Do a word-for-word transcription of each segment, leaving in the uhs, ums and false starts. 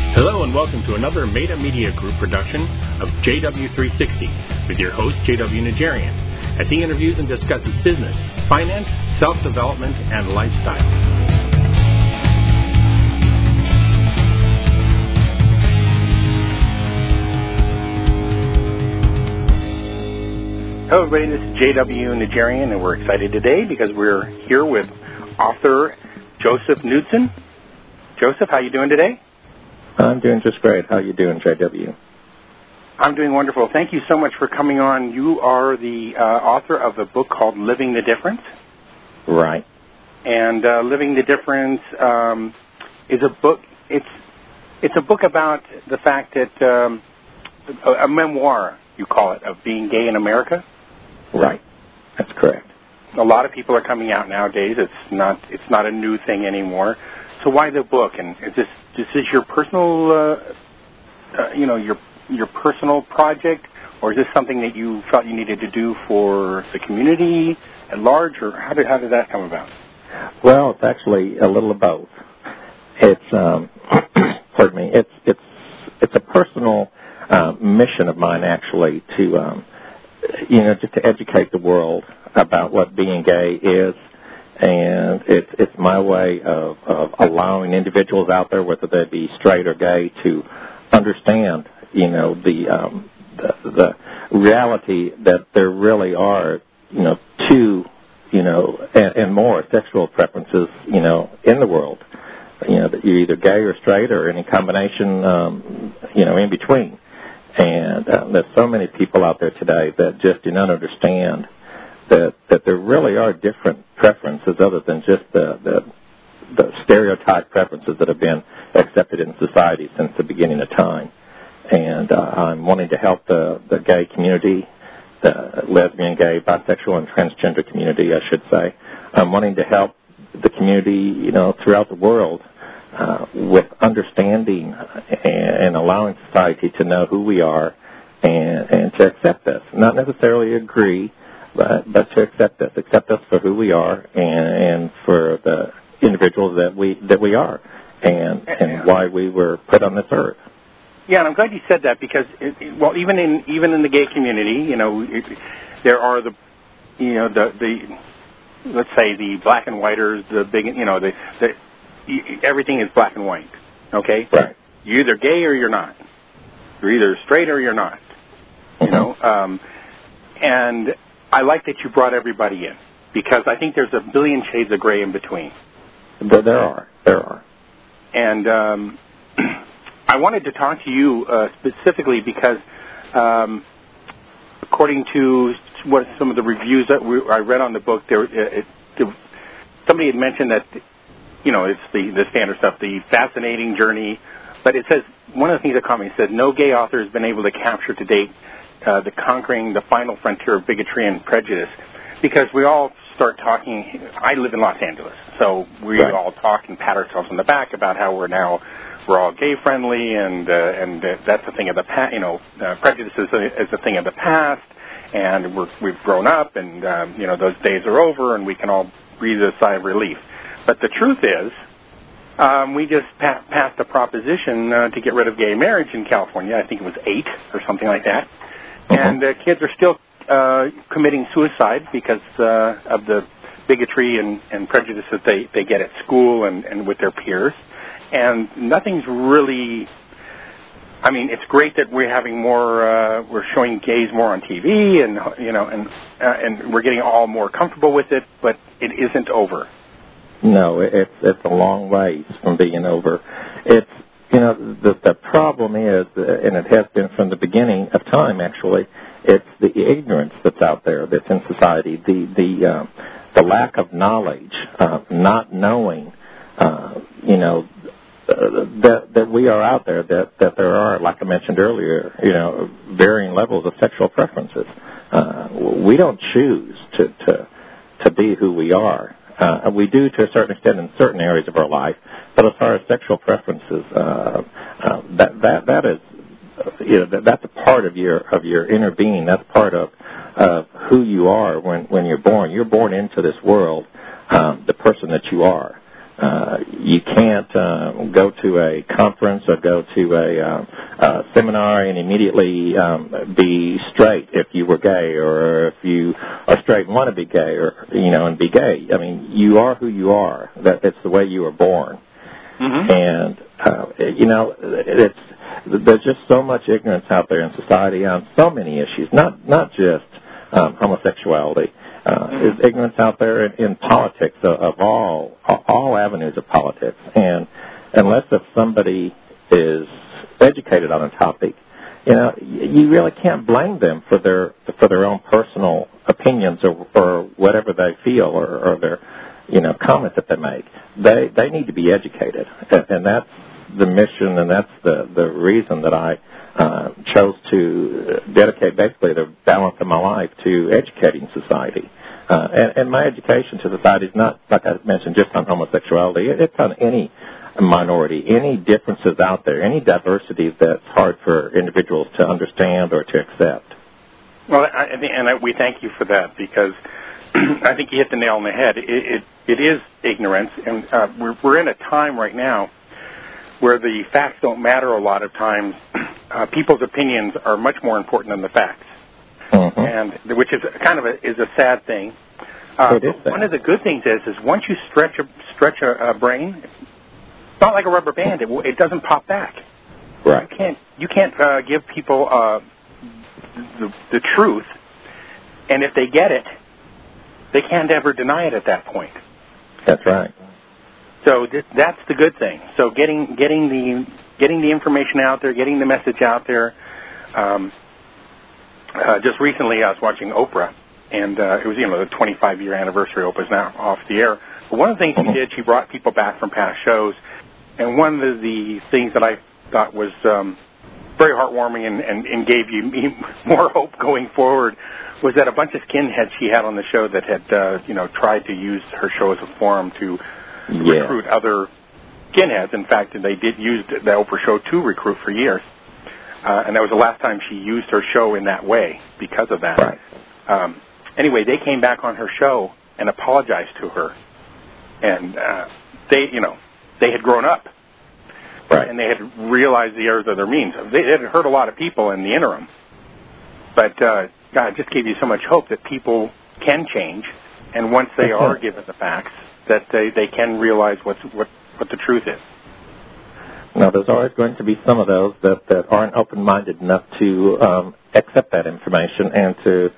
Hello and welcome to another Meta Media Group production of J W three sixty with your host, J W Najarian, as he interviews and discusses business, finance, self-development, and lifestyle. Hello everybody, this is J W Najarian, and we're excited today because we're here with author Joseph Knudsen. Joseph, how are you doing today? I'm doing just great. How are you doing, J W? I'm doing wonderful. Thank you so much for coming on. You are the uh, author of a book called Living the Difference. Right. And uh, Living the Difference um, is a book. It's it's a book about the fact that um, a, a memoir, you call it, of being gay in America. Right. That's correct. A lot of people are coming out nowadays. It's not it's not a new thing anymore. So why the book? And is this this is your personal, uh, uh, you know, your your personal project, or is this something that you felt you needed to do for the community at large, or how did how did that come about? Well, it's actually a little of both. It's um, pardon me. It's it's it's a personal uh, mission of mine, actually, to um, you know, just to educate the world about what being gay is. And it's it's my way of, of allowing individuals out there, whether they be straight or gay, to understand, you know, the, um, the the reality that there really are, you know, two, you know, and, and more sexual preferences, you know, in the world. You know, that you're either gay or straight or any combination, um, you know, in between. And uh, there's so many people out there today that just do not understand that that there really are different preferences other than just the, the the stereotype preferences that have been accepted in society since the beginning of time. And uh, I'm wanting to help the, the gay community, the lesbian, gay, bisexual, and transgender community, I should say. I'm wanting to help the community, you know, throughout the world uh, with understanding and, and allowing society to know who we are and, and to accept us, not necessarily agree, But, but to accept us, accept us for who we are, and, and for the individuals that we that we are, and and why we were put on this earth. Yeah, and I'm glad you said that because, it, well, even in even in the gay community, you know, it, there are the, you know, the the let's say the black and whiters, the big, you know, the, the everything is black and white. Okay, right. You're either gay or you're not. You're either straight or you're not. You Mm-hmm. know, um, and I like that you brought everybody in because I think there's a billion shades of gray in between. There, there are. There are. And um, I wanted to talk to you uh, specifically because um, according to what some of the reviews that we, I read on the book, there, it, it, somebody had mentioned that, you know, it's the, the standard stuff, the fascinating journey. But it says, one of the things that caught me, it said, no gay author has been able to capture to date Uh, the conquering the final frontier of bigotry and prejudice, because we all start talking. I live in Los Angeles, so we right. all talk and pat ourselves on the back about how we're now we're all gay friendly, and uh, and uh, that's a thing of the past. You know, uh, prejudice is a, is a thing of the past, and we're, we've grown up, and um, you know those days are over, and we can all breathe a sigh of relief. But the truth is, um, we just pa- passed a proposition uh, to get rid of gay marriage in California. I think it was eight or something like that. And uh, kids are still uh, committing suicide because uh, of the bigotry and, and prejudice that they, they get at school and, and with their peers. And nothing's really, I mean, it's great that we're having more, uh, we're showing gays more on T V and, you know, and, uh, and we're getting all more comfortable with it, but it isn't over. No, it's, it's a long ways from being over. It's, You know, the, the problem is, and it has been from the beginning of time, actually, it's the ignorance that's out there that's in society, the the uh, the lack of knowledge, uh, not knowing, uh, you know, uh, that that we are out there, that, that there are, like I mentioned earlier, you know, varying levels of sexual preferences. Uh, we don't choose to, to, to be who we are. Uh, we do to a certain extent in certain areas of our life, but as far as sexual preferences, uh, uh, that that that is, uh, you know, that, that's a part of your of your inner being. That's part of of who you are when when you're born. You're born into this world, um, the person that you are. Uh, you can't uh, go to a conference or go to a, uh, a seminar and immediately um, be straight if you were gay, or if you are straight and want to be gay, or you know, and be gay. I mean, you are who you are. That it's the way you were born. Mm-hmm. And uh, you know, it's there's just so much ignorance out there in society on so many issues. Not not just um, homosexuality. Uh, mm-hmm. There's ignorance out there in, in politics of, of all all avenues of politics, and unless if somebody is educated on a topic, you know, you really can't blame them for their for their own personal opinions or, or whatever they feel, or, or their you know comments that they make. They they need to be educated, and, and that's the mission, and that's the the reason that I uh, chose to dedicate basically the balance of my life to educating society. Uh, and, and my education to society is not, like I mentioned, just on homosexuality. It's on any minority, any differences out there, any diversity that's hard for individuals to understand or to accept. Well, I, and I, we thank you for that, because I think you hit the nail on the head. It, it, it is ignorance, and uh, we're, we're in a time right now where the facts don't matter a lot of times. Uh, people's opinions are much more important than the facts, mm-hmm. and which is kind of a, is a sad thing. Uh, it is sad. One of the good things is, is once you stretch a stretch a, a brain, it's not like a rubber band. It, it doesn't pop back. Right. You can't you can't uh, give people uh, the, the truth, and if they get it, they can't ever deny it at that point. That's right. So th- that's the good thing. So getting getting the getting the information out there, getting the message out there. Um, uh, just recently, I was watching Oprah, and uh, it was you know the twenty-five year anniversary. Oprah's now off the air. But one of the things she did, she brought people back from past shows, and one of the things that I thought was um, very heartwarming and, and, and gave you me more hope going forward was that a bunch of skinheads she had on the show that had uh, you know tried to use her show as a forum to yeah. recruit other skinheads. In fact, they did use the Oprah show to recruit for years. Uh, and that was the last time she used her show in that way because of that. Right. Um, anyway, they came back on her show and apologized to her. And uh, they, you know, they had grown up. Right. And they had realized the errors of their means. They had hurt a lot of people in the interim. But, uh, God, it just gave you so much hope that people can change. And once they are given the facts, that they, they can realize what's, what what the truth is. Now, there's always going to be some of those that, that aren't open-minded enough to um, accept that information and to,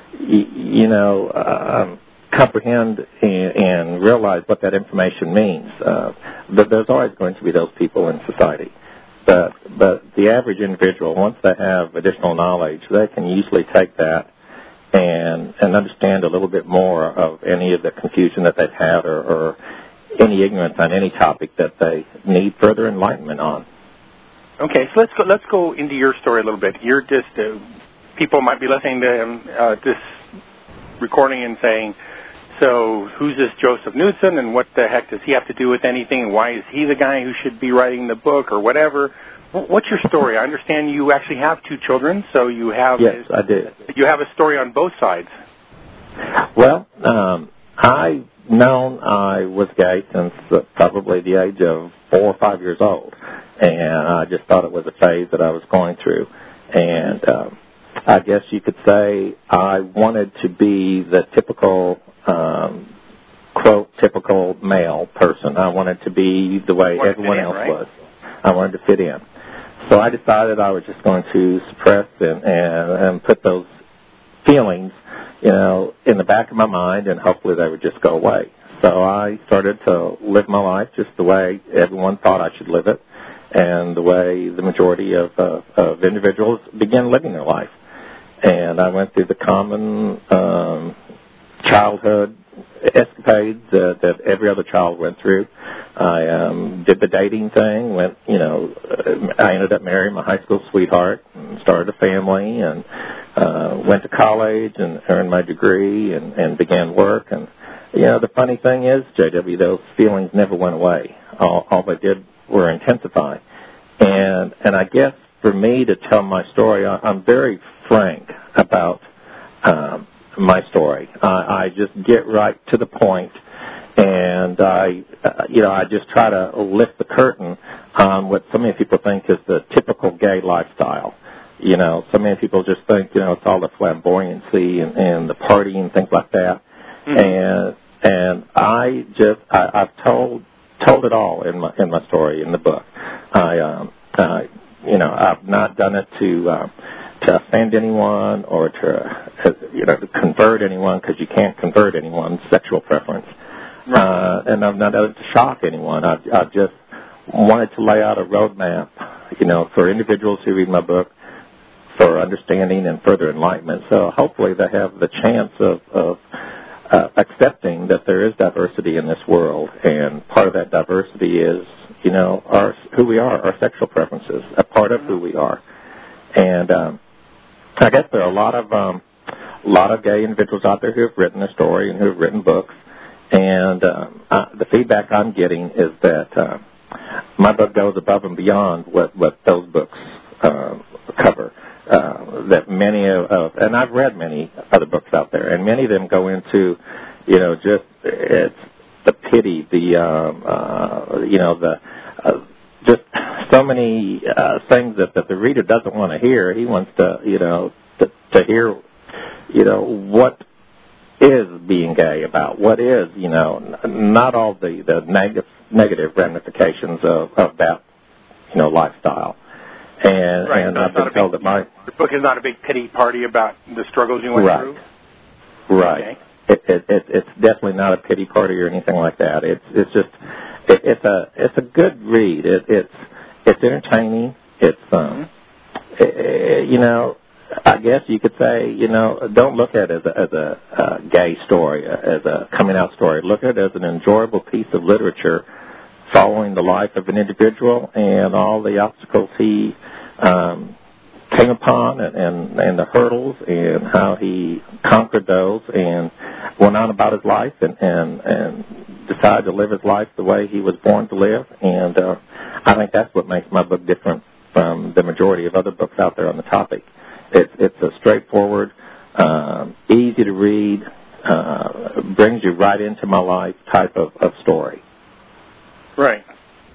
you know, um, comprehend and, and realize what that information means. Uh, but there's always going to be those people in society. But, but the average individual, once they have additional knowledge, they can usually take that and and understand a little bit more of any of the confusion that they've had, or, or any ignorance on any topic that they need further enlightenment on. Okay, so let's go, let's go into your story a little bit. You're just, uh, people might be listening to um, uh, this recording and saying, so who's this Joseph Knudsen, and what the heck does he have to do with anything, and why is he the guy who should be writing the book, or whatever? What's your story? I understand you actually have two children, so you have yes, I do. You have a story on both sides. Well, um, I've known I was gay since uh, probably the age of four or five years old, and I just thought it was a phase that I was going through. And um, I guess you could say I wanted to be the typical, um, quote, typical male person. I wanted to be the way everyone else right? was. I wanted to fit in. So I decided I was just going to suppress and, and, and put those feelings, you know, in the back of my mind, and hopefully they would just go away. So I started to live my life just the way everyone thought I should live it, and the way the majority of, uh, of individuals begin living their life. And I went through the common um, childhood escapades uh, that every other child went through. I um, did the dating thing. Went, you know, uh, I ended up marrying my high school sweetheart and started a family, and uh, went to college and earned my degree and, and began work. And you know, the funny thing is, J W, those feelings never went away. All, all they did were intensify. And and I guess for me to tell my story, I, I'm very frank about um, my story. I, I just get right to the point. And I, uh, you know, I just try to lift the curtain on what so many people think is the typical gay lifestyle. You know, so many people just think, you know, it's all the flamboyancy and, and the partying and things like that. Mm-hmm. And and I just, I, I've told told it all in my in my story in the book. I, um, uh, you know, I've not done it to uh, to offend anyone or to, uh, you know, to convert anyone, because you can't convert anyone's sexual preference. Uh, and I've not done it to shock anyone. I've, I've just wanted to lay out a roadmap, you know, for individuals who read my book for understanding and further enlightenment. So hopefully they have the chance of, of uh, accepting that there is diversity in this world, and part of that diversity is, you know, our who we are, our sexual preferences, a part of who we are. And um, I guess there are a lot of um, a lot of gay individuals out there who have written a story and who have written books. And uh, uh, the feedback I'm getting is that uh, my book goes above and beyond what, what those books uh, cover. Uh, that many of, of, and I've read many other books out there, and many of them go into, you know, just it's the pity, the, um, uh, you know, the, uh, just so many uh, things that, that the reader doesn't want to hear. He wants to, you know, to, to hear, you know, what is being gay about, what is, you know, not all the, the negative, negative ramifications of, of that, you know, lifestyle. And, right. and so I've been told big, that my... The book is not a big pity party about the struggles you went right. through? Right. Okay. It, it, it, it's definitely not a pity party or anything like that. It's it's just, it, it's a it's a good read. It, it's it's entertaining. It's, um, mm-hmm. it, you know... I guess you could say, you know, don't look at it as a, as a uh, gay story, as a coming-out story. Look at it as an enjoyable piece of literature following the life of an individual and all the obstacles he um, came upon and, and, and the hurdles and how he conquered those and went on about his life and, and, and decided to live his life the way he was born to live. And uh, I think that's what makes my book different from the majority of other books out there on the topic. It's, it's a straightforward, um, easy to read, uh, brings you right into my life type of, of story. Right.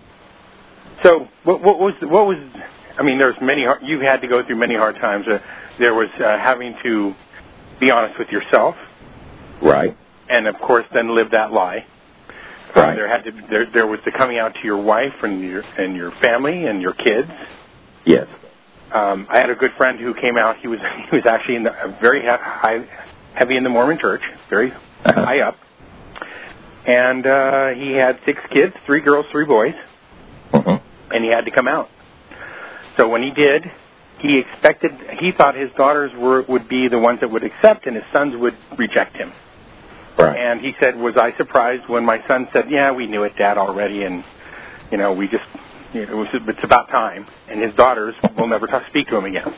So, what, what was what was? I mean, there's many. You had to go through many hard times. Uh, there was uh, having to be honest with yourself. Right. And of course, then live that lie. Right. Uh, there had to. There, there was the coming out to your wife and your and your family and your kids. Yes. Um, I had a good friend who came out. He was he was actually in the, very high, heavy in the Mormon Church, very uh-huh. high up, and uh, he had six kids, three girls, three boys, uh-huh. and he had to come out. So when he did, he expected he thought his daughters were would be the ones that would accept, and his sons would reject him. Right. And he said, "Was I surprised when my son said, 'Yeah, we knew it, Dad, already,' and you know, we just." It was, it's about time, and his daughters will never talk, speak to him again.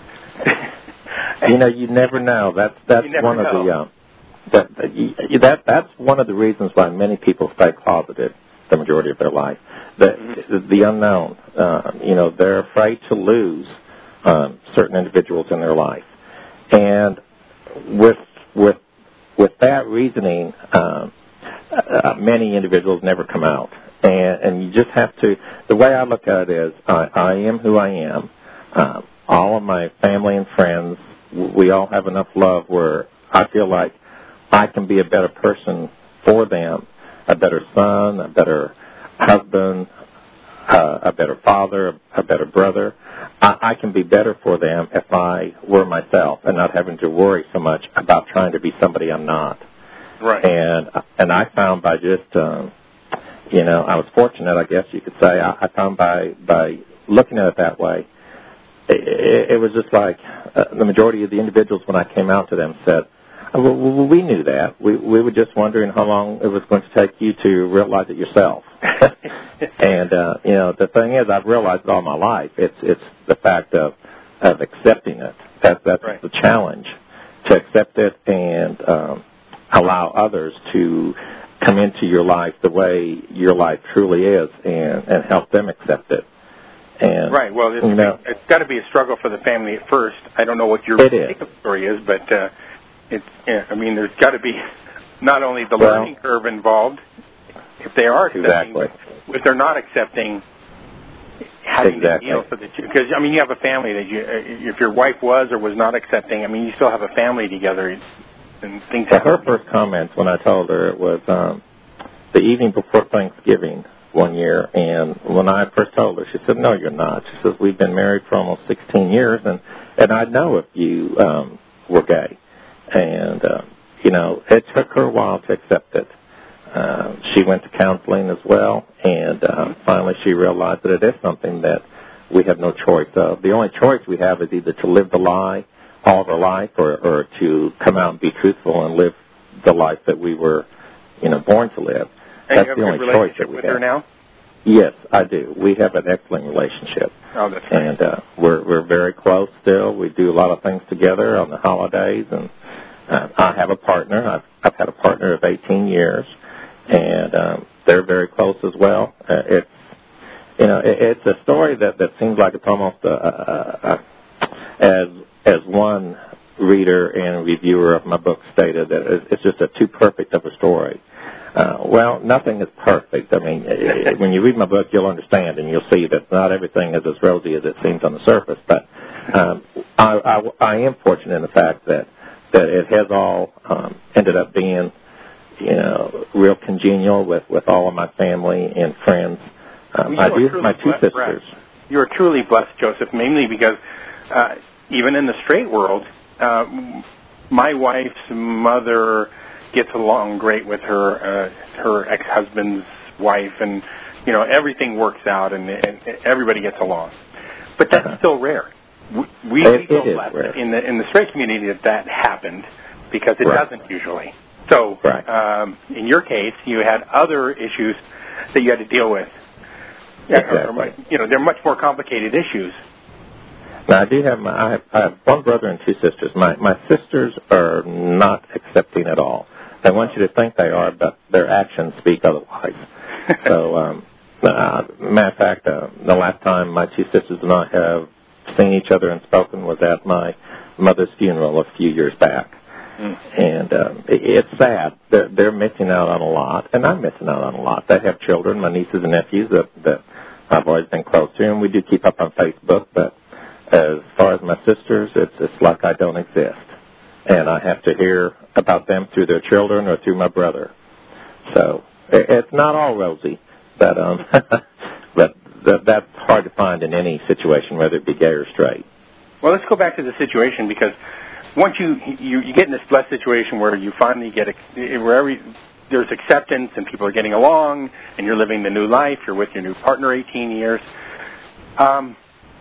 You know, you never know. That's that's one know. of the um, that, that that's one of the reasons why many people stay closeted the majority of their life. The mm-hmm. the unknown. Uh, you know, they're afraid to lose um, certain individuals in their life, and with with with that reasoning, um, uh, many individuals never come out. And, and you just have to, the way I look at it is, I, I am who I am. Um, all of my family and friends, we all have enough love where I feel like I can be a better person for them, a better son, a better husband, uh, a better father, a better brother. I, I can be better for them if I were myself and not having to worry so much about trying to be somebody I'm not. Right. And, and I found by just... Um, You know, I was fortunate, I guess you could say. I, I found by by looking at it that way, it, it was just like uh, the majority of the individuals, when I came out to them, said, oh, well, well, we knew that. We, we were just wondering how long it was going to take you to realize it yourself. And, uh, you know, the thing is, I've realized it all my life. It's it's the fact of, of accepting it. That, that's right. the challenge, to accept it and um, allow others to come into your life the way your life truly is, and, and help them accept it. And, right. Well, it's, you know, it's got to be a struggle for the family at first. I don't know what your particular story is, but uh, it's. Yeah, I mean, there's got to be not only the well, learning curve involved if they are accepting, exactly. if they're not accepting, having exactly. to deal for the because I mean you have a family that you if your wife was or was not accepting, I mean you still have a family together and things. So her first comments when I told her it was um, the evening before Thanksgiving one year, and when I first told her, she said, "No, you're not." She says, "We've been married for almost sixteen years, and and I know if you um, were gay." And uh, you know, it took her a while to accept it. Uh, she went to counseling as well, and uh, finally she realized that it is something that we have no choice of. The only choice we have is either to live the lie all of our life, or, or to come out and be truthful and live the life that we were, you know, born to live. And that's you have the a only good choice that relationship we with have. her now? Yes, I do. We have an excellent relationship. Oh, that's great. And uh, we're we're very close still. We do a lot of things together on the holidays, and uh, I have a partner. I've I've had a partner of eighteen years, and um, they're very close as well. Uh, it's you know it, it's a story that, that seems like it's almost a, a, a, as as one reader and reviewer of my book stated that it's just a too perfect of a story. Uh, well, nothing is perfect. I mean, when you read my book, you'll understand, and you'll see that not everything is as rosy as it seems on the surface. But um, I, I, I am fortunate in the fact that, that it has all um, ended up being, you know, real congenial with, with all of my family and friends. Um, I do have my two sisters. Blessed. You are truly blessed, Joseph, mainly because uh, even in the straight world, uh, my wife's mother gets along great with her uh, her ex-husband's wife, and you know everything works out, and, and everybody gets along. But that's uh-huh. still rare. We, we it, feel it blessed in the in the straight community that that happened, because it right. doesn't usually. So right. um, in your case, you had other issues that you had to deal with. Exactly. You know, they're much more complicated issues. Now, I do have my I have, I have one brother and two sisters. My my sisters are not accepting at all. They want you to think they are, but their actions speak otherwise. so, um, uh, matter of fact, uh, the last time my two sisters and I have seen each other and spoken was at my mother's funeral a few years back. Mm. And um, it, it's sad. They're, they're missing out on a lot, and I'm missing out on a lot. They have children, my nieces and nephews, that, that I've always been close to, and we do keep up on Facebook, but as far as my sisters, it's, it's like I don't exist. And I have to hear about them through their children or through my brother. So it, it's not all rosy, but um, but th- that's hard to find in any situation, whether it be gay or straight. Well, let's go back to the situation, because once you you, you get in this blessed situation where you finally get a, where every, there's acceptance and people are getting along and you're living the new life, you're with your new partner eighteen years. Um,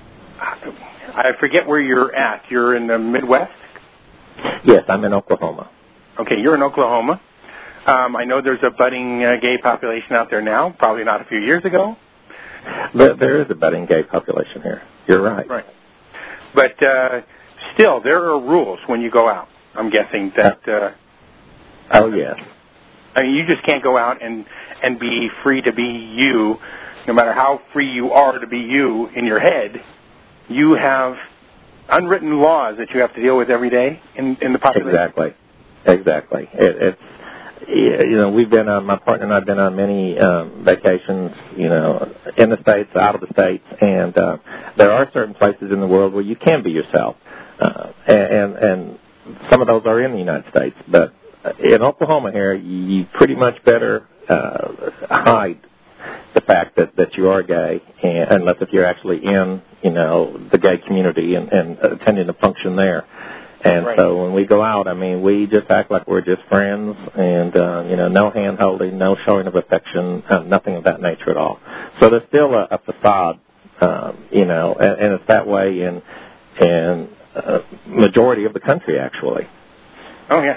I forget where you're at. You're in the Midwest? Yes, I'm in Oklahoma. Okay, you're in Oklahoma. Um, I know there's a budding uh, gay population out there now, probably not a few years ago. There, there is a budding gay population here. You're right. Right. But uh, still, there are rules when you go out, I'm guessing. that. Uh, oh, yes. I mean, you just can't go out and, and be free to be you, no matter how free you are to be you in your head. You have unwritten laws that you have to deal with every day in, in the population. Exactly. Exactly. It, it's, you know, we've been on, my partner and I have been on many um, vacations, you know, in the States, out of the States, and uh, there are certain places in the world where you can be yourself. Uh, and, and some of those are in the United States. But in Oklahoma here, you pretty much better uh, hide the fact that, that you are gay, and, unless if you're actually in, you know, the gay community and, and attending a function there. And right. so when we go out, I mean, we just act like we're just friends, and, uh, you know, no hand-holding, no showing of affection, uh, nothing of that nature at all. So there's still a, a facade, um, you know, and, and it's that way in, in uh, majority of the country, actually. Oh, yeah.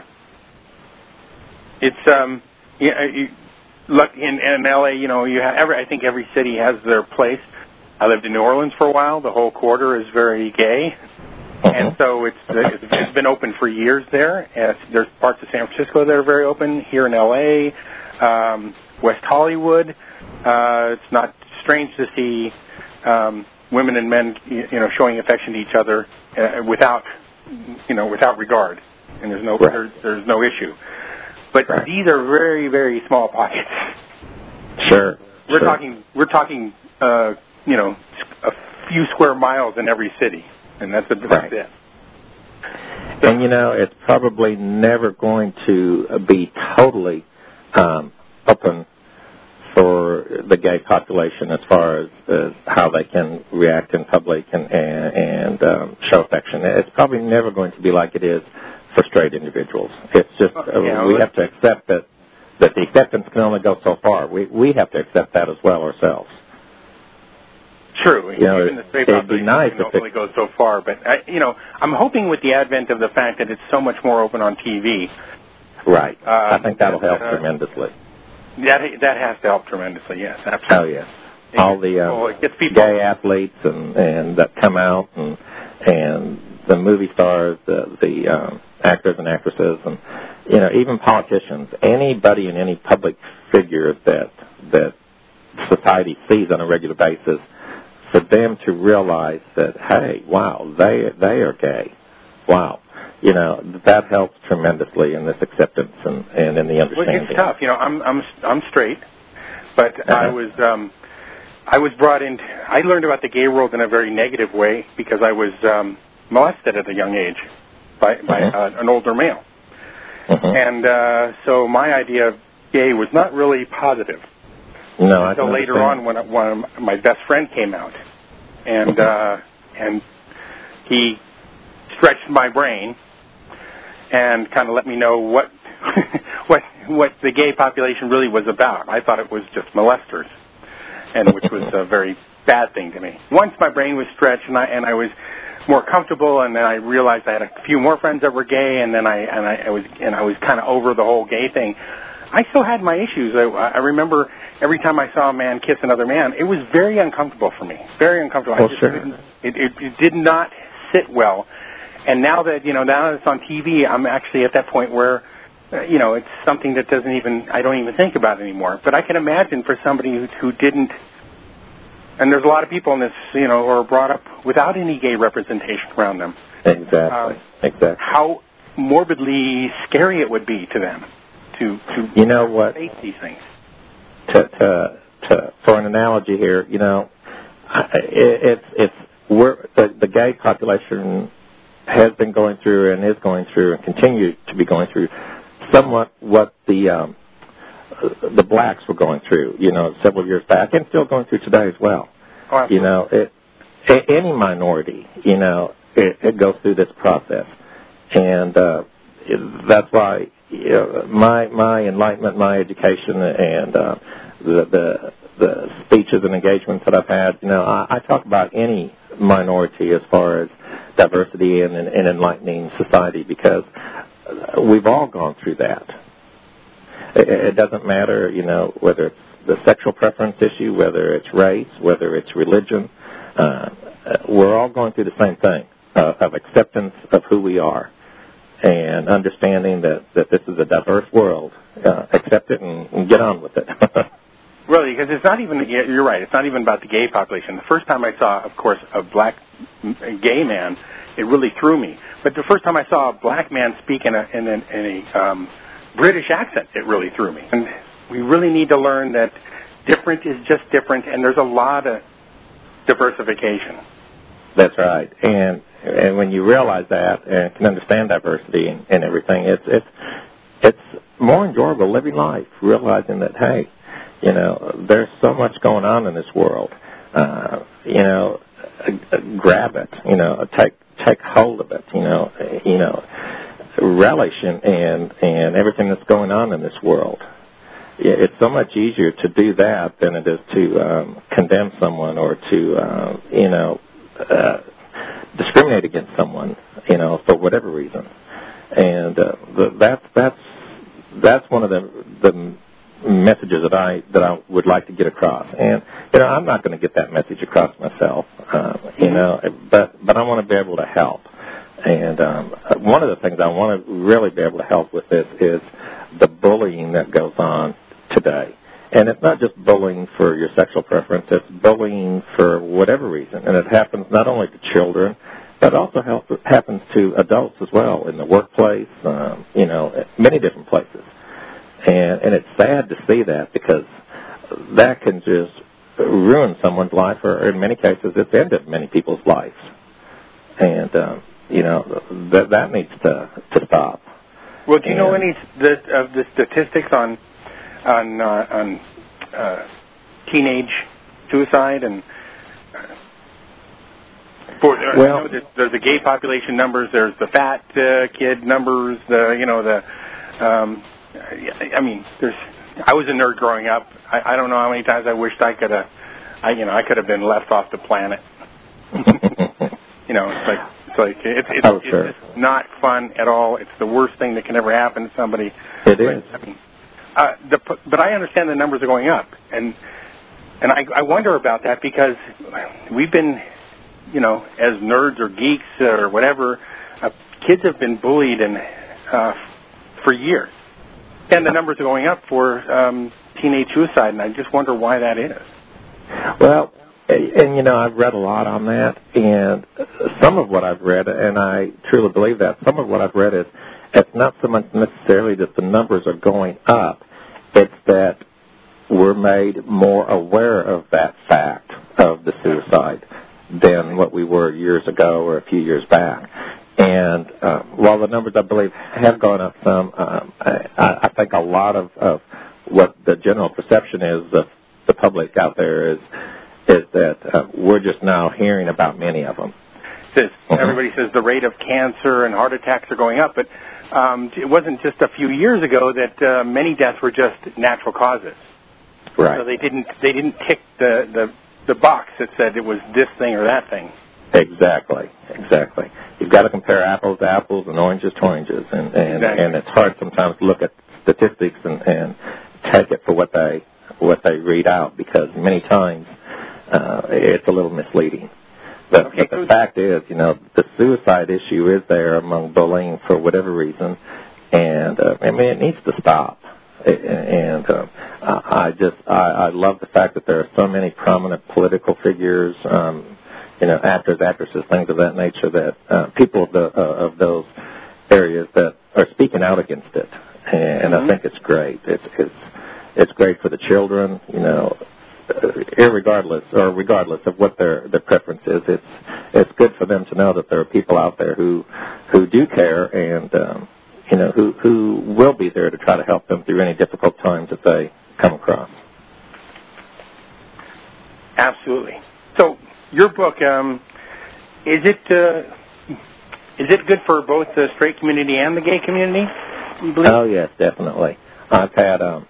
It's, um, yeah, you, look, in, in L A, you know, you have every, I think every city has their place. I lived in New Orleans for a while. The whole quarter is very gay. Uh-huh. And so it's it's been open for years there. And there's parts of San Francisco that are very open. Here in L A, um, West Hollywood, uh, it's not strange to see um, women and men, you know, showing affection to each other uh, without, you know, without regard. And there's no right. there's, there's no issue. But right. these are very, very small pockets. Sure. We're sure. talking, we're talking, uh, you know, a few square miles in every city, and that's, a, that's right. it. And, you know, it's probably never going to be totally um, open for the gay population as far as, as how they can react in public and, and, and um, show affection. It's probably never going to be like it is for straight individuals. It's just uh, yeah, we well, have to accept that, that the acceptance can only go so far. We we have to accept that as well ourselves. True. You know, Even the straight it'd be population nice can if only it, go so far. But, I, you know, I'm hoping with the advent of the fact that it's so much more open on T V. Right. Um, I think that'll help uh, tremendously. That that has to help tremendously, yes, absolutely. Oh, yes. It All the uh, people, it people. gay athletes and, and that come out and and the movie stars, the, the um, actors and actresses, and, you know, even politicians, anybody in any public figure that that society sees on a regular basis, for them to realize that, hey, wow, they they are gay. Wow. You know, that helps tremendously in this acceptance and, and in the understanding. Well, it's tough. You know, I'm I'm I'm straight, but uh-huh. I was um, I was brought in. I learned about the gay world in a very negative way because I was um, molested at a young age by by uh-huh. uh, an older male, uh-huh. and uh, so my idea of gay was not really positive. No, until I later on when when my best friend came out, and uh, and he stretched my brain and kind of let me know what what what the gay population really was about. I thought it was just molesters, and which was a very bad thing to me. Once my brain was stretched and I and I was more comfortable, and then I realized I had a few more friends that were gay, and then I and I, I was and I was kind of over the whole gay thing. I still had my issues. I, I remember every time I saw a man kiss another man, it was very uncomfortable for me. Very uncomfortable. Oh, I just sure. didn't, it, it, it did not sit well. And now that, you know, now that it's on T V, I'm actually at that point where, uh, you know, it's something that doesn't even, I don't even think about anymore. But I can imagine for somebody who, who didn't, and there's a lot of people in this, you know, who are brought up without any gay representation around them. Exactly. Um, exactly. How morbidly scary it would be to them to, to you know what? face these things. To, to, to, for an analogy here, you know, it, it's, it's, we're, the, the gay population has been going through and is going through and continues to be going through somewhat what the um, the blacks were going through, you know, several years back, and still going through today as well. Oh, you know, it, any minority, you know, it, it goes through this process, and uh, it, that's why you know, my my enlightenment, my education, and uh, the the the speeches and engagements that I've had, you know, I, I talk about any minority as far as diversity and, and, and enlightening society, because we've all gone through that. It, it doesn't matter, you know, whether it's the sexual preference issue, whether it's race, whether it's religion. Uh, we're all going through the same thing uh, of acceptance of who we are and understanding that, that this is a diverse world. Uh, accept it and, and get on with it. Really, because it's not even, you're right, it's not even about the gay population. The first time I saw, of course, a black gay man, it really threw me. But the first time I saw a black man speak in a, in a, in a um, British accent, it really threw me. And we really need to learn that different is just different, and there's a lot of diversification. That's right. And and when you realize that and can understand diversity and, and everything, it's, it's, it's more enjoyable living life, realizing that, hey, you know, there's so much going on in this world. Uh, you know, uh, grab it. You know, take take hold of it. You know, you know, relish in and and everything that's going on in this world. It's so much easier to do that than it is to um, condemn someone or to uh, you know uh, discriminate against someone. You know, for whatever reason. And uh, the, that's that's that's one of the the messages that I that I would like to get across, and you know I'm not going to get that message across myself, uh, you know, but but I want to be able to help, and um, one of the things I want to really be able to help with this is the bullying that goes on today, and it's not just bullying for your sexual preference; it's bullying for whatever reason, and it happens not only to children, but it also help, happens to adults as well in the workplace, um, you know, many different places. And, and it's sad to see that because that can just ruin someone's life, or in many cases, it's ended many people's lives. And, um, you know, that that needs to, to stop. Well, do you and, know any the, of the statistics on on uh, on uh, teenage suicide and? For, well, I know there's, there's the gay population numbers. There's the fat uh, kid numbers. The you know the, um, I mean, there's. I was a nerd growing up. I, I don't know how many times I wished I could have, I you know, I could have been left off the planet. you know, it's like it's like it's it's, oh, it's sure. just not fun at all. It's the worst thing that can ever happen to somebody. It is. I mean, uh, the, but I understand the numbers are going up, and and I, I wonder about that because we've been. You know, as nerds or geeks or whatever, uh, kids have been bullied and uh, for years, and the numbers are going up for um, teenage suicide, and I just wonder why that is. Well, and you know, I've read a lot on that, and some of what I've read, and I truly believe that, some of what I've read is it's not so much necessarily that the numbers are going up, it's that we're made more aware of that fact of the suicide than what we were years ago or a few years back. And uh, while the numbers, I believe, have gone up some, um, I, I think a lot of, of what the general perception is of the public out there is is that uh, we're just now hearing about many of them. Says, mm-hmm. Everybody says the rate of cancer and heart attacks are going up, but um, it wasn't just a few years ago that uh, many deaths were just natural causes. Right. So they didn't they didn't tick the, the the box that said it was this thing or that thing. Exactly, exactly. You've got to compare apples to apples and oranges to oranges, and and, exactly. and it's hard sometimes to look at statistics and, and take it for what they what they read out because many times uh, it's a little misleading. But, okay, but the fact is, you know, the suicide issue is there among bullying for whatever reason, and uh, I mean it needs to stop. And uh, I just I, I love the fact that there are so many prominent political figures, um, you know, actors, actresses, things of that nature, that uh, people of the uh, of those areas that are speaking out against it, and mm-hmm. I think it's great. It's it's it's great for the children, you know, irregardless or regardless of what their their preference is. It's it's good for them to know that there are people out there who who do care and. Um, you know, who, who will be there to try to help them through any difficult times that they come across. Absolutely. So, your book, um, is it uh, is it good for both the straight community and the gay community, you believe? Oh, yes, definitely. I've had um,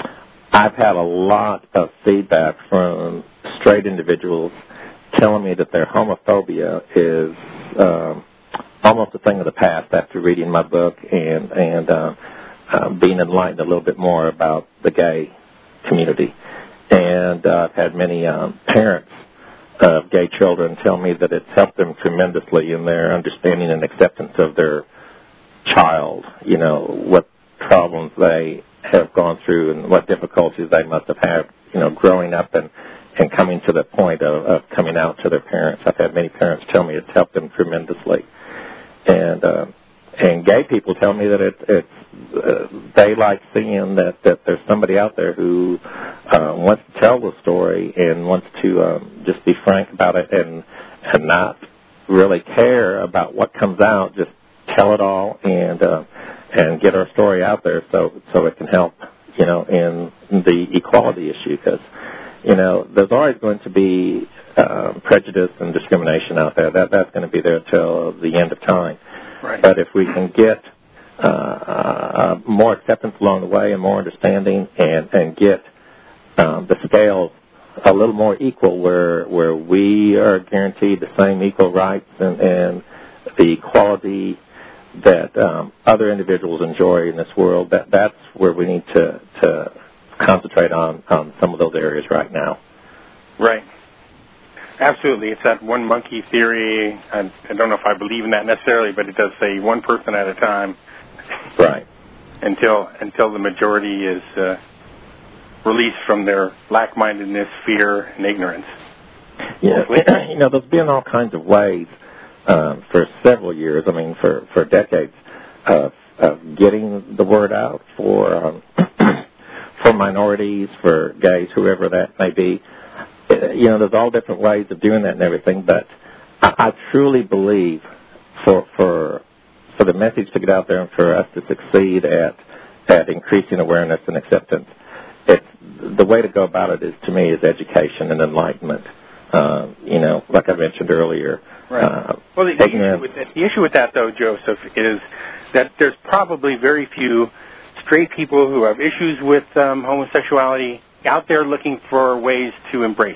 I've had a lot of feedback from straight individuals telling me that their homophobia is um, almost a thing of the past after reading my book and and uh, uh, being enlightened a little bit more about the gay community. And uh, I've had many um, parents of gay children tell me that it's helped them tremendously in their understanding and acceptance of their child, you know, what problems they have gone through and what difficulties they must have had, you know, growing up and, and coming to the point of, of coming out to their parents. I've had many parents tell me it's helped them tremendously. And uh, and gay people tell me that it, it's uh, they like seeing that, that there's somebody out there who uh, wants to tell the story and wants to um, just be frank about it and and not really care about what comes out. Just tell it all and uh, and get our story out there so so it can help, you know, in the equality issue because, you know, there's always going to be uh, prejudice and discrimination out there. That that's going to be there till the end of time. Right. But if we can get uh, uh, more acceptance along the way and more understanding and, and get um, the scales a little more equal where where we are guaranteed the same equal rights and, and the equality that um, other individuals enjoy in this world, that that's where we need to, to concentrate on, on some of those areas right now. Right. Absolutely. It's that one monkey theory. I, I don't know if I believe in that necessarily, but it does say one person at a time. Right. Until until the majority is uh, released from their lack-mindedness, fear, and ignorance. Yeah. You know, there's been all kinds of ways um, for several years, I mean, for, for decades, of, of getting the word out for um, for minorities, for gays, whoever that may be. You know, there's all different ways of doing that and everything, but I, I truly believe for for for the message to get out there and for us to succeed at at increasing awareness and acceptance, it's the way to go about it is, to me, is education and enlightenment. Uh, you know, like I mentioned earlier. Right. Uh, well, the, the, issue with that, the issue with that, though, Joseph, is that there's probably very few straight people who have issues with um, homosexuality out there looking for ways to embrace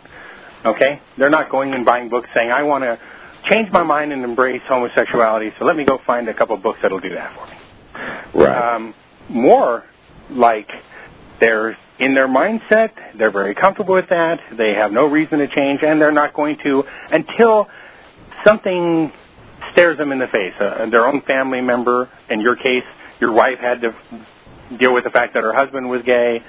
it. Okay? They're not going and buying books saying, I want to change my mind and embrace homosexuality, so let me go find a couple books that'll do that for me. Right. Um, more like they're in their mindset, they're very comfortable with that, they have no reason to change, and they're not going to until something stares them in the face. Uh, their own family member, in your case, your wife had to deal with the fact that her husband was gay.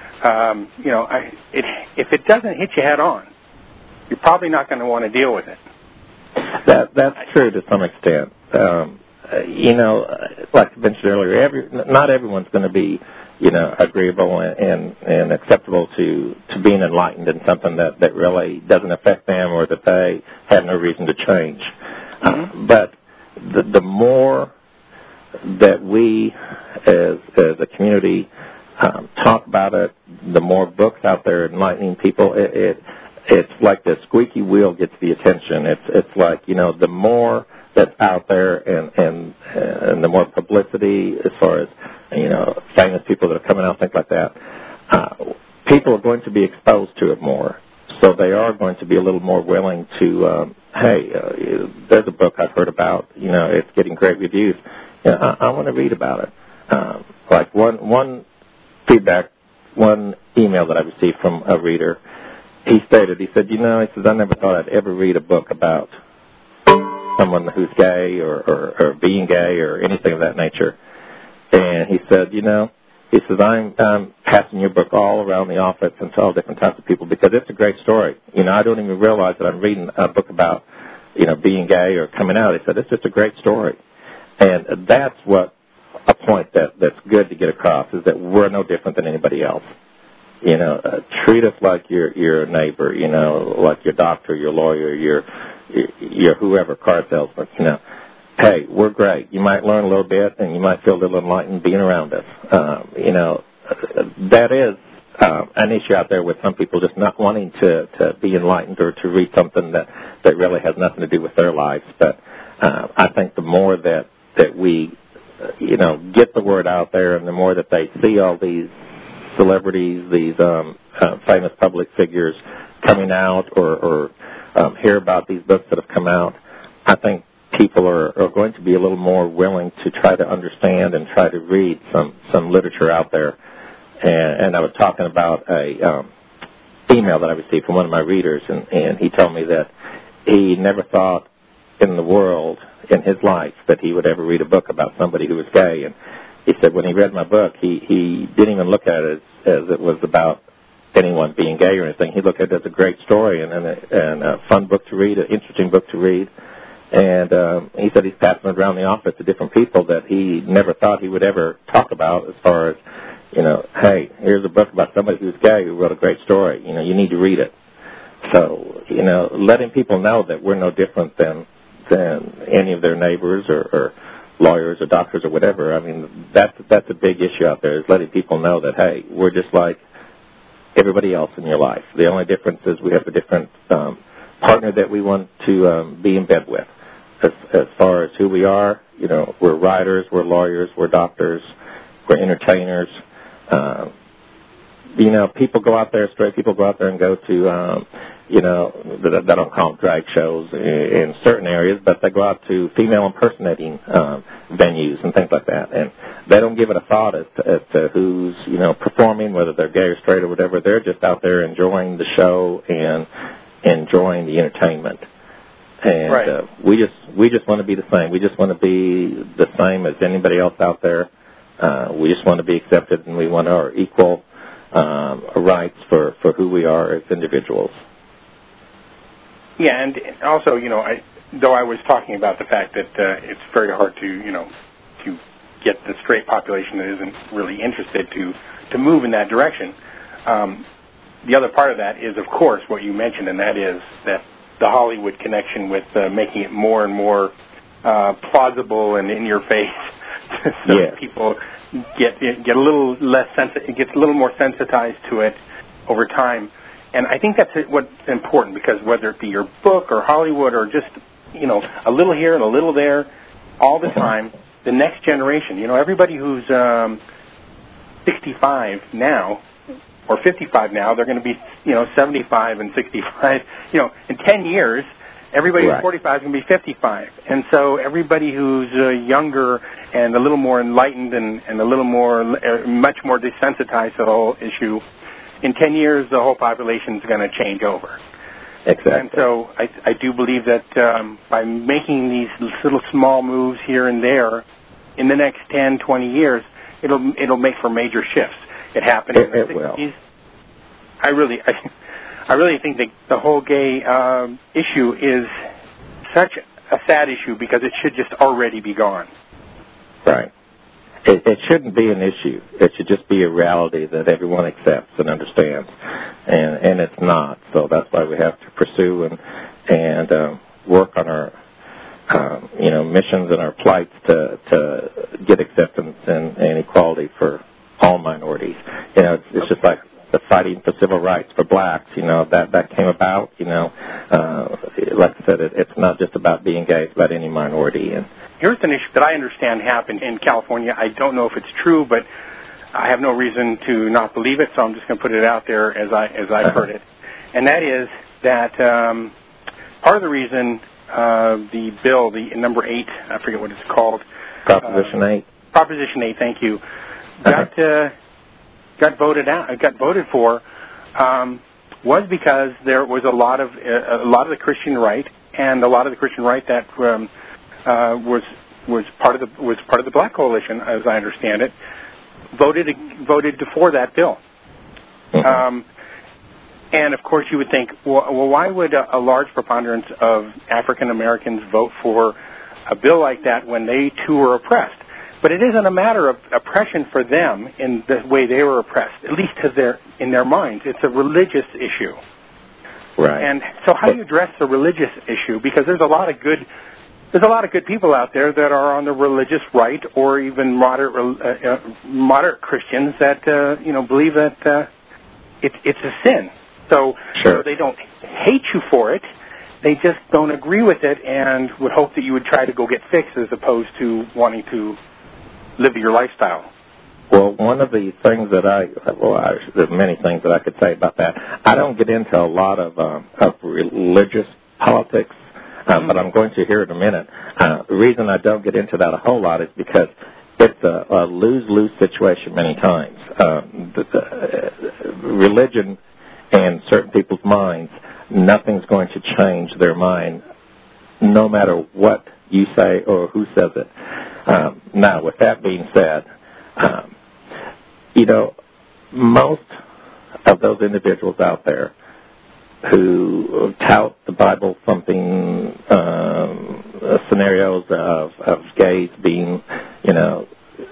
Um, you know, I, it, if it doesn't hit you head on, you're probably not going to want to deal with it. That that's true to some extent. Um, you know, like I mentioned earlier, every, not everyone's going to be, you know, agreeable and, and, and acceptable to, to being enlightened in something that, that really doesn't affect them or that they have no reason to change. Mm-hmm. Uh, but the, the more that we as, as a community um, talk about it, the more books out there enlightening people, it, it it's like the squeaky wheel gets the attention. It's it's like, you know, the more that's out there and, and, and the more publicity as far as, you know, famous people that are coming out, things like that, uh, people are going to be exposed to it more. So they are going to be a little more willing to, um, hey, uh, there's a book I've heard about, you know, it's getting great reviews. You know, I, I want to read about it. Um, like one one feedback, one email that I received from a reader, he stated, he said, you know, he says, I never thought I'd ever read a book about someone who's gay or, or, or being gay or anything of that nature. And he said, you know, he says, I'm, I'm passing your book all around the office and to all different types of people because it's a great story. You know, I don't even realize that I'm reading a book about, you know, being gay or coming out. He said, it's just a great story. And that's what a point that, that's good to get across is that we're no different than anybody else. You know, uh, treat us like your your neighbor, you know, like your doctor, your lawyer, your your whoever, car salesman, you know. Hey, we're great. You might learn a little bit, and you might feel a little enlightened being around us. Um, you know, that is uh, an issue out there with some people just not wanting to, to be enlightened or to read something that, that really has nothing to do with their lives. But uh, I think the more that, that we, uh, you know, get the word out there and the more that they see all these celebrities, these um, uh, famous public figures coming out or, or um, hear about these books that have come out, I think people are, are going to be a little more willing to try to understand and try to read some, some literature out there. And, and I was talking about a um, email that I received from one of my readers, and, and he told me that he never thought in the world, in his life, that he would ever read a book about somebody who was gay. And he said when he read my book, he, he didn't even look at it as, as it was about anyone being gay or anything. He looked at it as a great story and, and, a, and a fun book to read, an interesting book to read. And um, he said he's passing it around the office to different people that he never thought he would ever talk about as far as, you know, hey, here's a book about somebody who's gay who wrote a great story. You know, you need to read it. So, you know, letting people know that we're no different than than any of their neighbors or, or lawyers or doctors or whatever. I mean, that's, that's a big issue out there is letting people know that, hey, we're just like everybody else in your life. The only difference is we have a different um, partner that we want to um, be in bed with. As, as far as who we are, you know, we're writers, we're lawyers, we're doctors, we're entertainers. Um, you know, people go out there, straight people go out there and go to, um, you know, they don't call them drag shows in, in certain areas, but they go out to female impersonating um, venues and things like that. And they don't give it a thought as to, as to who's, you know, performing, whether they're gay or straight or whatever. They're just out there enjoying the show and enjoying the entertainment. And right. uh, we just we just want to be the same. We just want to be the same as anybody else out there. Uh, we just want to be accepted, and we want our equal um, rights for, for who we are as individuals. Yeah, and also, you know, I, though I was talking about the fact that uh, it's very hard to, you know, to get the straight population that isn't really interested to, to move in that direction. Um, the other part of that is, of course, what you mentioned, and that is that the Hollywood connection with uh, making it more and more uh, plausible and in your face, so yes. people get get a little less sensi- gets a little more sensitized to it over time. And I think that's what's important, because whether it be your book or Hollywood or just, you know, a little here and a little there, all the time, the next generation, you know, everybody who's um, sixty-five now or fifty-five now, they're going to be, you know, seventy-five and sixty-five. You know, in ten years, everybody right. who's forty-five is going to be fifty-five. And so everybody who's uh, younger and a little more enlightened and, and a little more, uh, much more desensitized to the whole issue, in ten years, the whole population is going to change over. Exactly. And so I, I do believe that um, by making these little small moves here and there, in the next ten, twenty years, it'll it'll make for major shifts. It happened it, in the it sixties. Will. I really, I, I really think that the whole gay um, issue is such a sad issue because it should just already be gone. Right. It, it shouldn't be an issue. It should just be a reality that everyone accepts and understands, and and it's not. So that's why we have to pursue and and um, work on our um, you know missions and our plights to to get acceptance and, and equality for all minorities. You know, it's, it's just like the fighting for civil rights for blacks. You know, that that came about. You know, uh, like I said, it, it's not just about being gay; it's about any minority. And here's an issue that I understand happened in California. I don't know if it's true, but I have no reason to not believe it, so I'm just going to put it out there as I as I've heard it. And that is that um, part of the reason uh, the bill, the number eight, I forget what it's called, Proposition uh, eight. Proposition eight, thank you, got uh, got voted out, got voted for, um, was because there was a lot of uh, a lot of the Christian right and a lot of the Christian right that um, uh, was was part of the was part of the Black Coalition, as I understand it, voted voted for that bill. Mm-hmm. Um, and of course, you would think, well, well why would a, a large preponderance of African Americans vote for a bill like that when they too were oppressed? But it isn't a matter of oppression for them in the way they were oppressed, at least to their in their minds. It's a religious issue. Right. And so, how do you address the religious issue? Because there's a lot of good. There's a lot of good people out there that are on the religious right, or even moderate uh, uh, moderate Christians that uh, you know believe that uh, it's it's a sin. So, sure. so they don't hate you for it; they just don't agree with it, and would hope that you would try to go get fixed, as opposed to wanting to live your lifestyle. Well, one of the things that I well, I, there's many things that I could say about that. I don't get into a lot of um, of religious politics. Um, but I'm going to here in a minute. Uh, the reason I don't get into that a whole lot is because it's a, a lose-lose situation many times. Um, the, the, uh, religion in certain people's minds, nothing's going to change their mind no matter what you say or who says it. Um, now, with that being said, um, you know, most of those individuals out there who tout the Bible thumping um, scenarios of, of gays being, you know,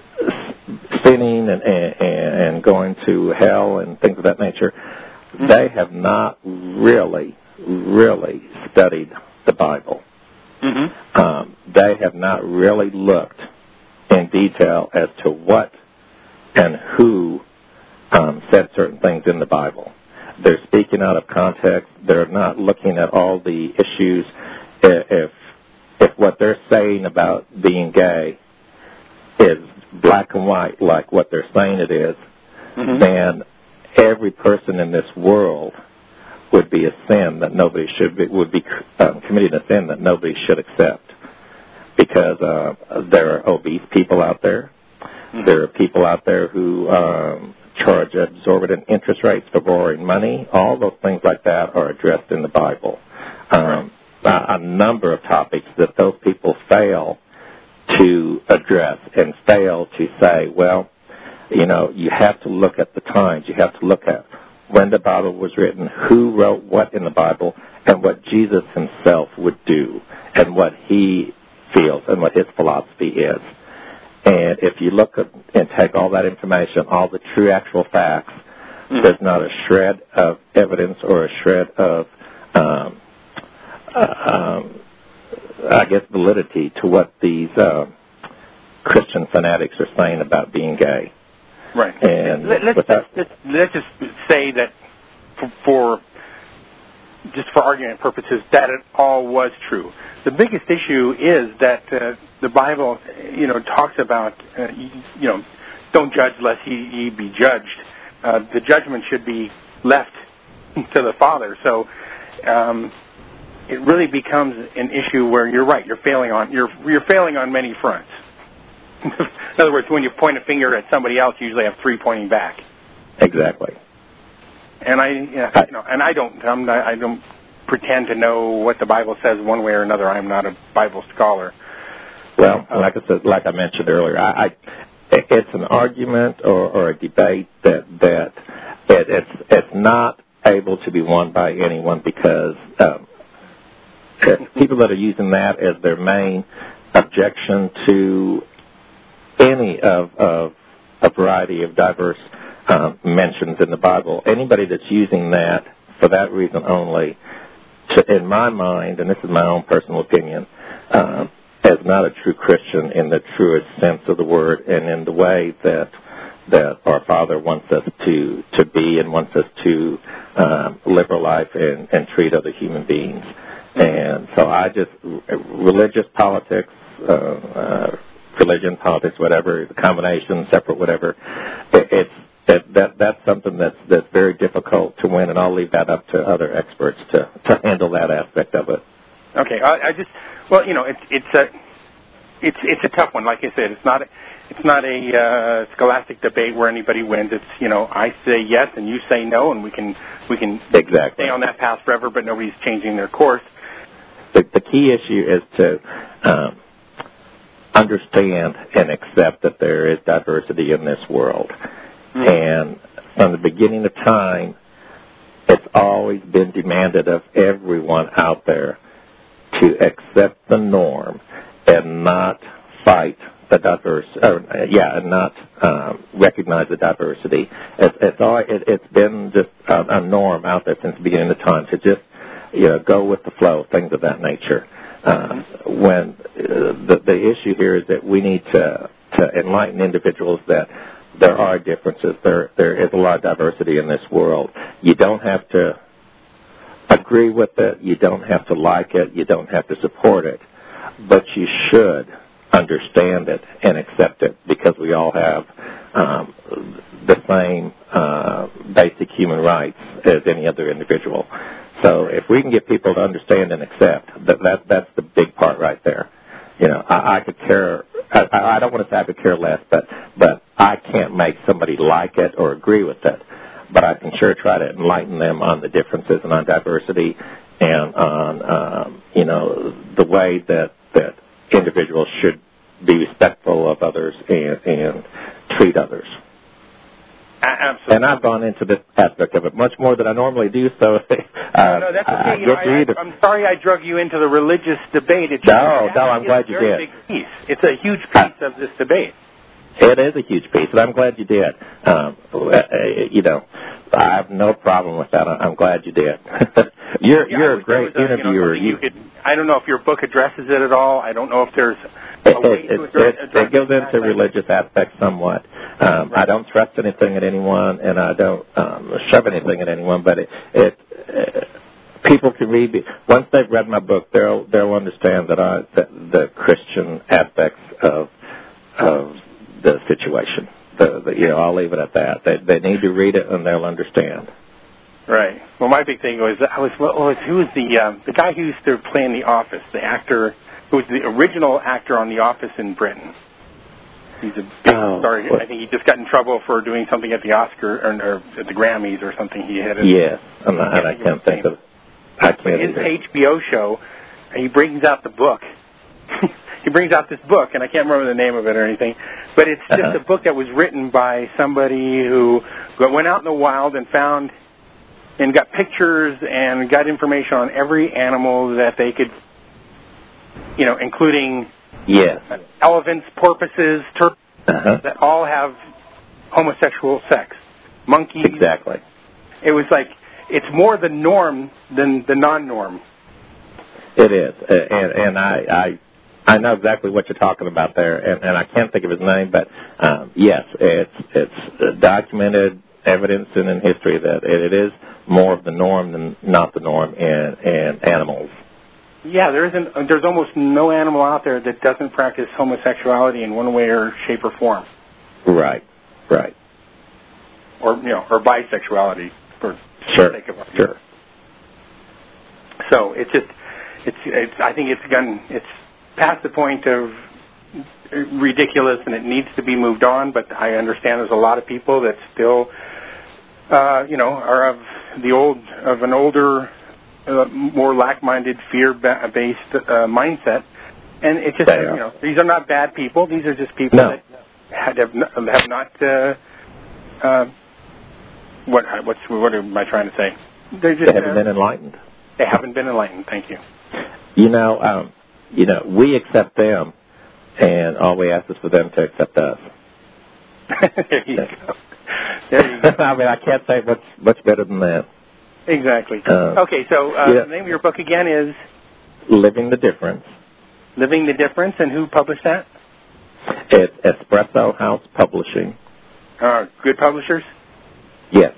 sinning and, and, and going to hell and things of that nature, mm-hmm. they have not really, really studied the Bible. Mm-hmm. Um, they have not really looked in detail as to what and who um, said certain things in the Bible. They're speaking out of context. They're not looking at all the issues. If if what they're saying about being gay is black and white, like what they're saying it is, mm-hmm. then every person in this world would be a sin that nobody should be, would be um, committing a sin that nobody should accept. Because uh, there are obese people out there. Mm-hmm. There are people out there who um, charge exorbitant interest rates for borrowing money. All those things like that are addressed in the Bible. Um, a, a number of topics that those people fail to address and fail to say, well, you know, you have to look at the times. You have to look at when the Bible was written, who wrote what in the Bible, and what Jesus himself would do, and what he feels, and what his philosophy is. And if you look at and take all that information, all the true actual facts, mm-hmm. there's not a shred of evidence or a shred of, um, uh, um, I guess, validity to what these uh, Christian fanatics are saying about being gay. Right. And Let, let's, without, let's, let's just say that for, for just for argument purposes, that it all was true. The biggest issue is that uh, the Bible, you know, talks about, uh, you, you know, don't judge lest ye, ye be judged. Uh, the judgment should be left to the Father. So um, it really becomes an issue where you're right. You're failing on you're you're failing on many fronts. In other words, when you point a finger at somebody else, you usually have three pointing back. Exactly. And I, you know, and I don't, I'm not, I don't pretend to know what the Bible says one way or another. I'm not a Bible scholar. Well, like I said, like I mentioned earlier, I, I it's an argument or, or a debate that that it, it's it's not able to be won by anyone because um, people that are using that as their main objection to any of, of a variety of diverse uh, mentions in the Bible, anybody that's using that for that reason only, to, in my mind, and this is my own personal opinion, uh, is not a true Christian in the truest sense of the word and in the way that that our Father wants us to, to be and wants us to um, live our life and, and treat other human beings. And so I just, religious politics, uh, uh, religion, politics, whatever, the combination, separate, whatever, it, it's it, that that's something that's that's very difficult to win, and I'll leave that up to other experts to, to handle that aspect of it. Okay, I, I just well, you know, it's it's a it's it's a tough one. Like I said, it's not a, it's not a uh, scholastic debate where anybody wins. It's you know, I say yes and you say no, and we can we can exactly stay on that path forever, but nobody's changing their course. The, the key issue is to um, understand and accept that there is diversity in this world. Mm-hmm. And from the beginning of time, it's always been demanded of everyone out there to accept the norm and not fight the diverse, or, uh, yeah, and not um, recognize the diversity. It's, it's, all, it, it's been just a, a norm out there since the beginning of time to just, you know, go with the flow, things of that nature. Um, when uh, the, the issue here is that we need to, to enlighten individuals that there are differences. There there is a lot of diversity in this world. You don't have to agree with it. You don't have to like it. You don't have to support it. But you should understand it and accept it because we all have um, the same uh, basic human rights as any other individual. So if we can get people to understand and accept, that, that that's the big part right there. You know, I, I could care, I, I don't want to say I could care less, but, but I can't make somebody like it or agree with it. But I can sure try to enlighten them on the differences and on diversity and on, um, you know, the way that, that individuals should be respectful of others and, and treat others. Absolutely. And I've gone into this aspect of it much more than I normally do, so uh, no, no, that's okay. I, you know, I, I, I'm sorry I drug you into the religious debate. It's no, no, I'm glad you did. Big piece. It's a huge piece of this debate. It is a huge piece, and I'm glad you did. Um, you know, I have no problem with that. I'm glad you did. you're yeah, you're a great a, interviewer. You know, you could, I don't know if your book addresses it at all. I don't know if there's a it, way it, to address, it, address it goes into aspect. religious aspects somewhat. Um, right. I don't trust anything at anyone, and I don't um, shove anything at anyone. But it, it uh, people can read me. Once they've read my book, they'll they'll understand that I the, the Christian aspects of of the situation. The, the, you know, I'll leave it at that. They they need to read it, and they'll understand. Right. Well, my big thing was I was what was who was the um, the guy who used to play in The Office, the actor who was the original actor on The Office in Britain. He's a big oh, star. what? I think he just got in trouble for doing something at the Oscar or, or at the Grammys or something. He had. A, yes, I'm not, and I can't think of. I can't. But his H B O show, he brings out the book. He brings out this book, and I can't remember the name of it or anything, but it's just uh-huh. a book that was written by somebody who went out in the wild and found and got pictures and got information on every animal that they could, you know, including Yes. uh, elephants, porpoises, turtles, uh-huh. that all have homosexual sex. Monkeys. Exactly. It was like it's more the norm than the non-norm. It is, and, and I, I I know exactly what you're talking about there, and, and I can't think of his name, but um, yes, it's it's documented evidence and in history that it is more of the norm than not the norm in, in animals. Yeah, there isn't. There's almost no animal out there that doesn't practice homosexuality in one way or shape or form. Right, right. Or you know, or bisexuality for sure, sake of argument. Sure. So it's just, it's, it's. I think it's gone. It's past the point of ridiculous, and it needs to be moved on. But I understand there's a lot of people that still, uh, you know, are of the old of an older, uh, more lack-minded, fear-based uh, mindset, and it just, you know, these are not bad people. These are just people no. that have, have not. Uh, uh, what what's what am I trying to say? They're just, they haven't uh, been enlightened. They haven't been enlightened. Thank you. You know, um, you know, we accept them, and all we ask is for them to accept us. There you go. There you go. I mean, I can't say much much better than that. Exactly. Uh, okay, so uh, yeah. the name of your book again is Living the Difference. Living the Difference, and who published that? It's Espresso House Publishing. Uh, good publishers? Yes.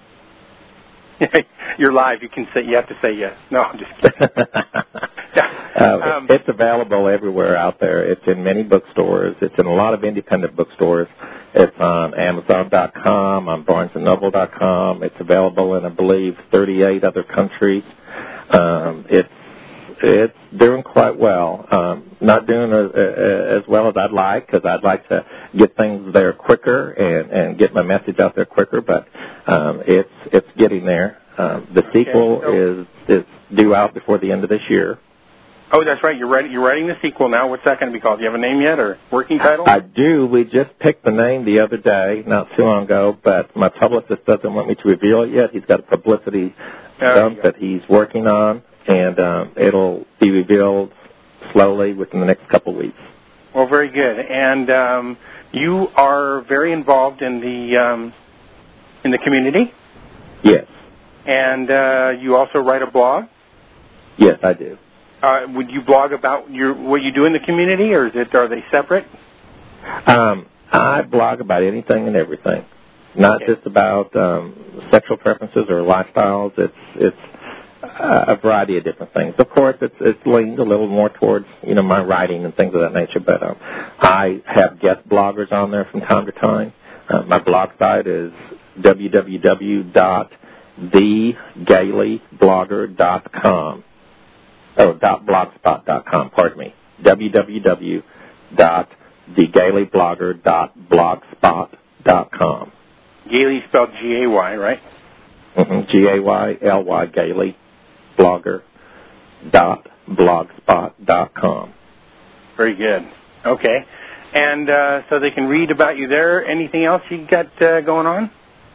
You're live. You can say. You have to say yes. No, I'm just kidding. uh, um, it's available everywhere out there. It's in many bookstores. It's in a lot of independent bookstores. It's on Amazon dot com, on Barnes and Noble dot com. It's available in, I believe, thirty-eight other countries. Um, it's it's doing quite well. Um, not doing as, as well as I'd like, because I'd like to get things there quicker and, and get my message out there quicker. But um, it's it's getting there. Um, the sequel okay, so, is is due out before the end of this year. Oh, that's right. You're writing, you're writing the sequel now. What's that going to be called? Do you have a name yet, or working title? I do. We just picked the name the other day, not too long ago, but my publicist doesn't want me to reveal it yet. He's got a publicity dump that he's working on, and um, it'll be revealed slowly within the next couple of weeks. Well, very good. And um, you are very involved in the um, in the community? Yes. And uh, you also write a blog? Yes, I do. Uh, would you blog about your what you do in the community, or is it are they separate? Um, I blog about anything and everything, not okay. just about um, sexual preferences or lifestyles. It's it's a variety of different things. Of course, it's it's leaned a little more towards you know my writing and things of that nature. But um, I have guest bloggers on there from time to time. Uh, my blog site is w w w dot the gaily blogger dot com. Oh, dot blogspot dot com, pardon me. w w w dot the gaily blogger dot blogspot dot com. Gaily spelled G A Y, right? Mm-hmm. G A Y L Y, Gaily blogger dot blogspot dot com. Very good. Okay. And uh, so they can read about you there. Anything else you got uh, going on?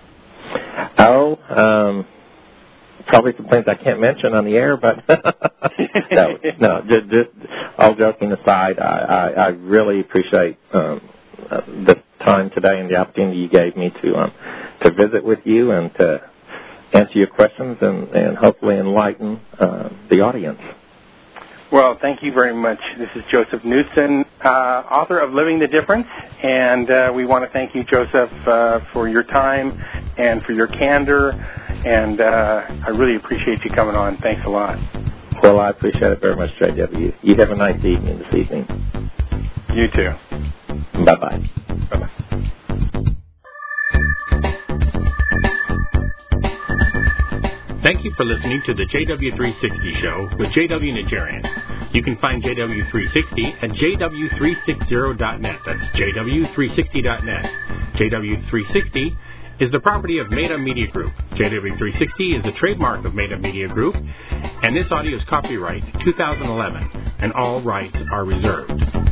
Oh, um... probably some things I can't mention on the air, but no, no. Just, just all joking aside, I, I, I really appreciate um, uh, the time today and the opportunity you gave me to um, to visit with you and to answer your questions and, and hopefully enlighten uh, the audience. Well, thank you very much. This is Joseph Knudsen, uh, author of Living the Difference, and uh, we want to thank you, Joseph, uh, for your time and for your candor, and uh, I really appreciate you coming on. Thanks a lot. Well, I appreciate it very much, J W. You have a nice evening this evening. You too. Bye-bye. Bye-bye. Thank you for listening to the J W three sixty Show with J W Najarian. You can find J W three sixty at j w three sixty dot net. That's j w three sixty dot net. J W three sixty is the property of Made Up Media Group. J W three sixty is a trademark of Made Up Media Group, and this audio is copyright two thousand eleven, and all rights are reserved.